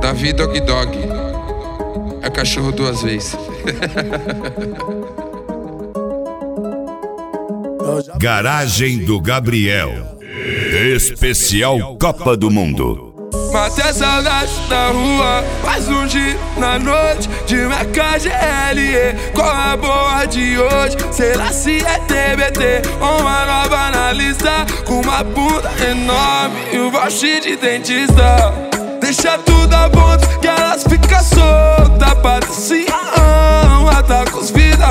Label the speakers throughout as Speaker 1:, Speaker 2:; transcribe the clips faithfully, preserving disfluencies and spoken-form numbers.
Speaker 1: Davi Dog Dog é cachorro duas vezes.
Speaker 2: Garagem do Gabriel, especial Copa do Mundo.
Speaker 1: Matei a saudade na rua, faz um dia na noite de Meca G L E. Qual a boa de hoje? Será se é T B T? Uma nova na lista, com uma bunda enorme e um voz de dentista. Deixa tudo a ponto que elas ficam soltas. Patricinha ama, tá com os vida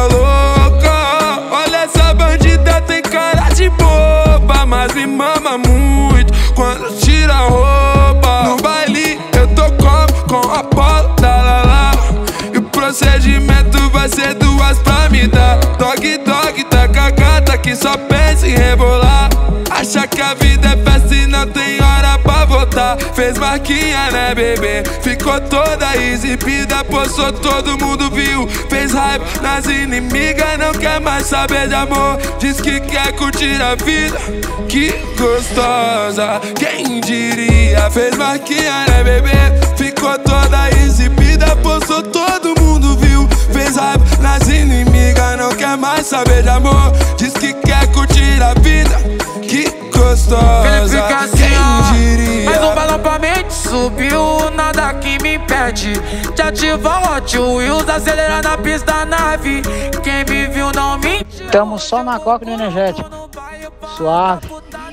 Speaker 1: louca. Olha essa bandida, tem cara de boba, mas me mama muito quando tira a roupa. No baile eu tô como com a Apollo da Lala, e o procedimento vai ser duas pra me dar. Dog Dog tá cagada que só pensa em rebolar. Acha que a vida é festa e não tem hora pra voltar. Fez marquinha, né, bebê? Ficou toda exibida, postou, todo mundo viu. Fez raiva nas inimigas, não quer mais saber de amor. Diz que quer curtir a vida, que gostosa, quem diria? Fez marquinha, né, bebê? Ficou toda exibida, postou, todo mundo viu. Fez raiva nas inimigas, não quer mais saber de amor. Diz que quer curtir a vida, que gostosa,
Speaker 3: assim,
Speaker 1: quem diria?
Speaker 3: Mais um balão pra mente subiu, nada que me impede de ativar o Hot Wheels, acelerar na pista da nave. Quem me viu não me...
Speaker 4: Tamo só na coca no energético, suave,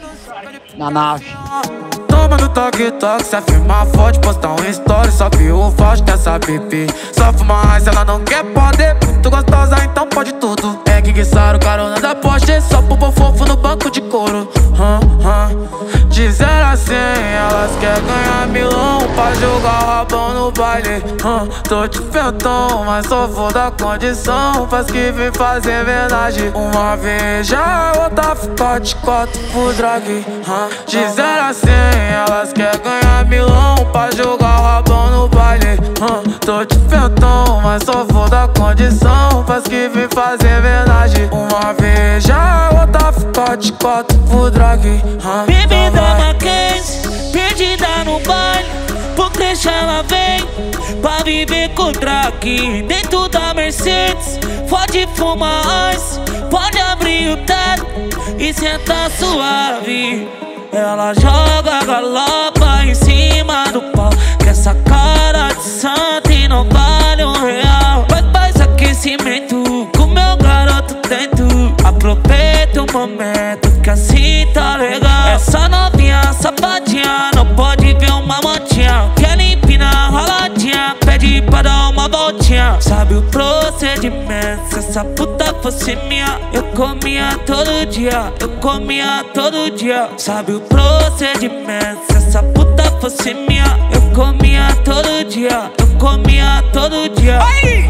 Speaker 4: na nave.
Speaker 3: Toma no toque toque, se afirma forte, postar um story, só que o forte quer saber beber. Só fuma mais, ela não quer poder. Muito gostosa, então pode tudo. É que guiçaram carona da Porsche, só pro fofo no banco de couro. hum, hum. De zero a cem, elas querem ganhar milão pra jogar o rabão no baile. hum. Tô de feltão, mas só vou dar condição faz que vem fazer verdade. Uma vez já, outra ficou de quatro pro drag. hum. De zero a cem, elas querem ganhar milão pra jogar o rabão no baile. hum. Tô de feltão, mas só vou dar condição faz que vem fazer verdade. Uma vez já, outra ficou de quatro pro drag. hum.
Speaker 5: Bebida Mackenzie, perdida no baile, porque ela vem pra viver com o drag. Dentro da Mercedes, pode fumar ice, pode abrir o teto e sentar suave. Ela joga galopa em cima do pau, que essa cara de santa e não vale um real. Vai, faz aquecimento com meu garoto dentro. Aproveita o momento que assim tá legal. Essa novinha safadinha não pode ver uma motinha. Quer empina roladinha, pede pra dar uma voltinha. Sabe o procedimento, se essa puta fosse minha, eu comia todo dia, eu comia todo dia. Sabe o procedimento, se essa puta fosse minha, eu comia todo dia, eu comia todo dia.
Speaker 6: Aí!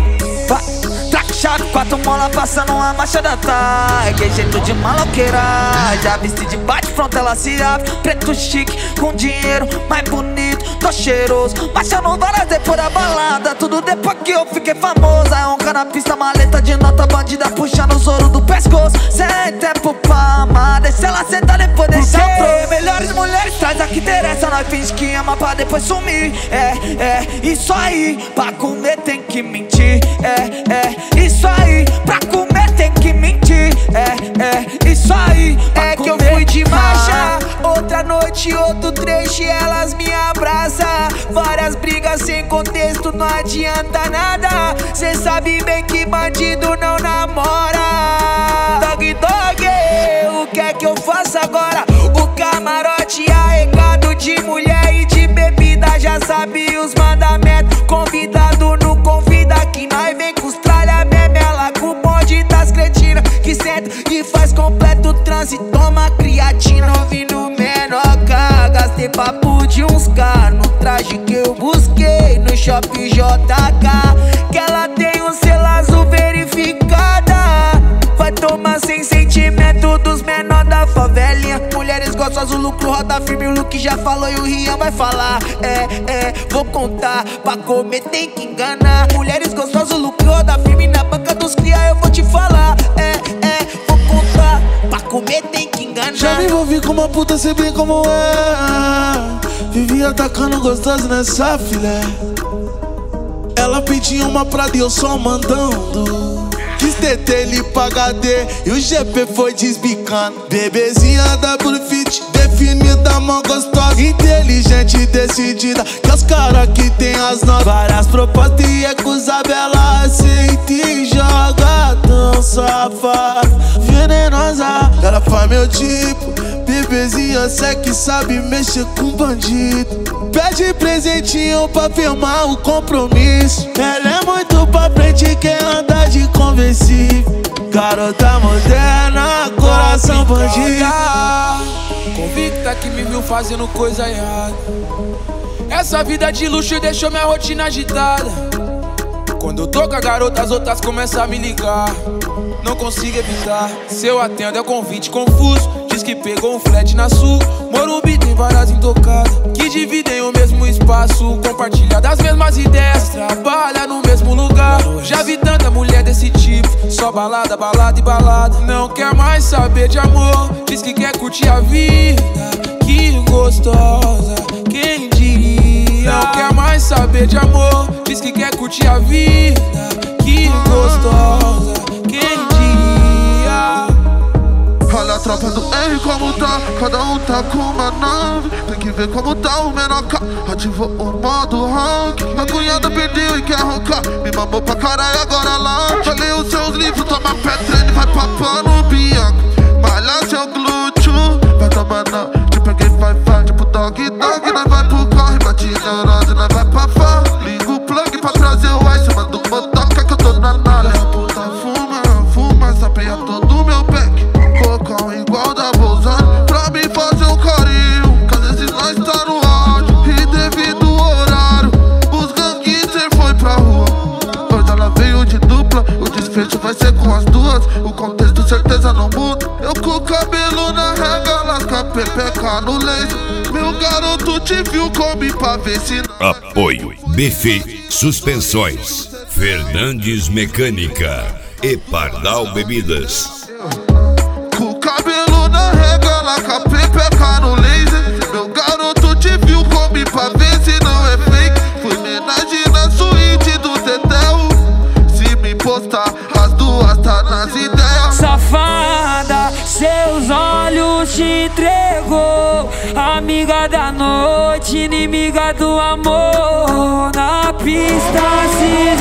Speaker 6: Chave, quatro mola passando uma marcha da Thai. Que jeito de maloqueira, já vesti de bate-front, ela se abre. Preto chique, com dinheiro mais bonito, tô cheiroso. Baixando várias depois da balada, tudo depois que eu fiquei famoso. É onca na pista, maleta de nota, bandida puxando os ouro do pescoço. Sem tempo pra amar, deixa ela sentar, depois deixa eu pro. Melhores mulheres, traz a que interessa. Nós finge que ama pra depois sumir. É, é, isso aí, pra comer tem que mentir. É, é, isso aí, pra comer tem que mentir. É, é, isso aí, é que eu fui de marcha. Outra noite, outro trecho, elas me abraçam. Várias brigas sem contexto, não adianta nada. Cê sabe bem que bandido não namora. Dog Dog, o que é que eu faço agora? O camarote arregado de mulher e de bebida, já sabe os mandamentos. Convidado não convida, que nós vem com os tralha mesmo. Ela com o bonde das cretinas, que senta e faz completo transe. Toma criatina, ouvindo Menoca. Gastei papo de uns K no traje que eu busquei no shopping J K. Que ela tem um selo azul verificada. Vai tomar sem sentimento dos menor da favelinha. Mulheres gostosas, o lucro roda firme. O Luke já falou e o Rian vai falar. É, é, vou contar, pra comer tem que enganar. Mulheres gostosas, o lucro roda firme. Na banca dos cria eu vou te falar. É, é, vou contar, pra comer tem que enganar.
Speaker 5: na, na.
Speaker 7: Já me envolvi com uma puta, sei bem como é. Vivia atacando gostoso nessa filé. Ela pediu uma prada e eu só mandando. Quis deter ele pra H D e o G P foi desbicando. Bebezinha da Bluefit, definida, mão gostosa, inteligente e decidida. Que os cara que tem as notas, várias propostas e recusar, ela aceita e joga. Tão safada, venenosa, ela faz meu tipo. Bebezinha, cê que sabe mexer com bandido. Pede presentinho pra firmar o compromisso. Ela é muito pra frente, quer andar de conversível. Garota moderna, coração bandido.
Speaker 1: Convicta que me viu fazendo coisa errada. Essa vida de luxo deixou minha rotina agitada. Quando eu tô com a garota, as outras começam a me ligar. Não consigo evitar. Se eu atendo é convite confuso. Diz que pegou um flat na sul. Morumbi tem várias intocadas que dividem o mesmo espaço, compartilha das mesmas ideias, trabalha no mesmo lugar. Já vi tanta mulher desse tipo, só balada, balada e balada. Não quer mais saber de amor, diz que quer curtir a vida. Que gostosa, quem diria? Não quer mais saber de amor, diz que quer curtir a vida. Que gostosa, quem diria?
Speaker 7: Olha a tropa do R como tá, cada um tá com uma nave. Tem que ver como tá o menor K, ativou o modo rank. A cunhada perdeu e quer roncar, me mamou pra caralho, agora lá. Já leu os seus livros, toma pé, treino, vai papando bianco. Malha seu glúteo, vai tomar não. Te peguei, vai, vai, tipo dog, dog. Nós vai pro corre, bate neurose, nós vai pra far. Liga o plug pra trazer o ice, manda o motoca que eu tô na nada. A puta fuma, fuma, sapeia todo o meu pack. Bocão igual da Bolzano, pra me fazer um carinho, que às vezes nós tá no áudio. E devido ao horário, os gangsters foi pra rua. Hoje ela veio de dupla, o desfecho vai ser com as duas. O contexto certeza não muda. Eu com o cabelo na rega, lasca pepeca no laser. Meu garoto te viu, come pra ver se não.
Speaker 2: Apoio B F Suspensões, Fernandes Mecânica e Pardal Bebidas.
Speaker 7: Com o cabelo na rega, lasca pepeca no laser. Meu garoto te viu, come pra ver se não é fake. Fui homenagem na suíte do Tetel. Se me postar, as duas tá nas ideias.
Speaker 5: Safada, seus olhos te entregou. Amiga da noite, inimiga do amor. Na pista se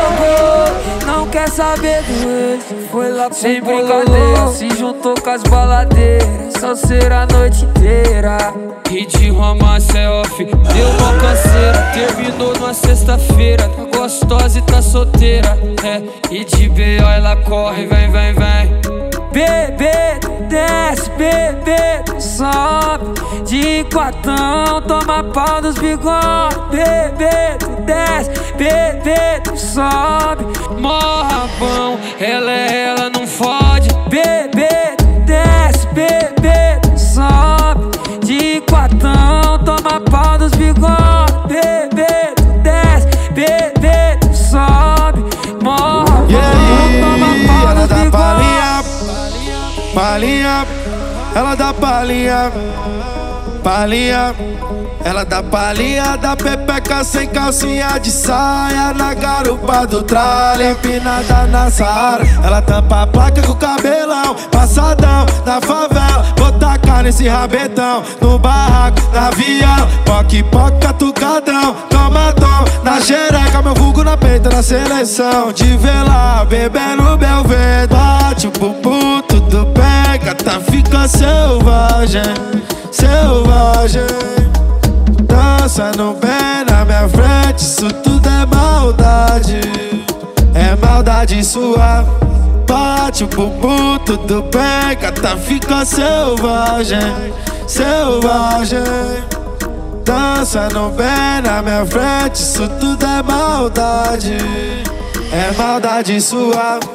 Speaker 5: jogou, não quer saber do ex. Foi lá pro sem brincadeira, se juntou com as baladeiras. Só ser a noite inteira. E de romance é off, deu uma canseira. Terminou numa sexta-feira, tá gostosa e tá solteira, é. E de B O ela corre, vem, vem, vem. Bebê, desce, bebê, sobe. De quatão, toma pau dos bigodes. Bebê, desce, bebê, sobe. Morra bom, ela é ela, não fode. Bebê, desce, bebê, sobe. De quatão, toma pau dos bigodes. Bebê, desce, bebê, sobe. Morra bom, toma pau dos bigodes.
Speaker 7: Palinha, ela dá palinha, palinha, ela dá palinha, dá pepeca sem calcinha de saia. Na garupa do tralha, empinada na Saara. Ela tampa a placa com o cabelão, passadão na favela. Vou tacar nesse rabetão, no barraco, na avião. Poc, poc, catucadão, tomadão na xereca. Meu vulgo na peita, na seleção. De velar, bebendo Belvedere. Bate o bumbum, tudo bem, gata fica selvagem, selvagem. Dançando bem na minha frente, isso tudo é maldade. É maldade suave. Bate o bumbum, tudo bem, gata fica selvagem, selvagem. Dançando bem na minha frente, isso tudo é maldade. É maldade suave.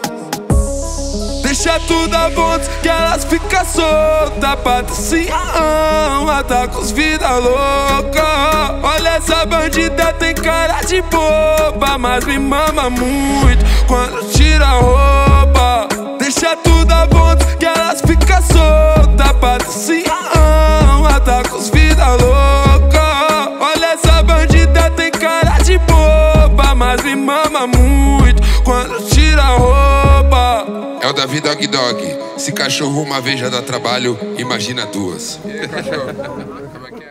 Speaker 1: Deixa tudo a vontade que elas ficam soltas. Patricinha ama, tá com os vida louca. Olha essa bandida, tem cara de boba, mas me mama muito quando tira a roupa. Deixa tudo a vontade que elas ficam soltas, patrocínio, tá com os vida louca. Olha essa bandida, tem cara de boba, mas me mama muito quando tira a roupa.
Speaker 8: É o Davi Dog Dog. Se cachorro uma vez já dá trabalho, imagina duas. E aí, cachorro? Como é que é?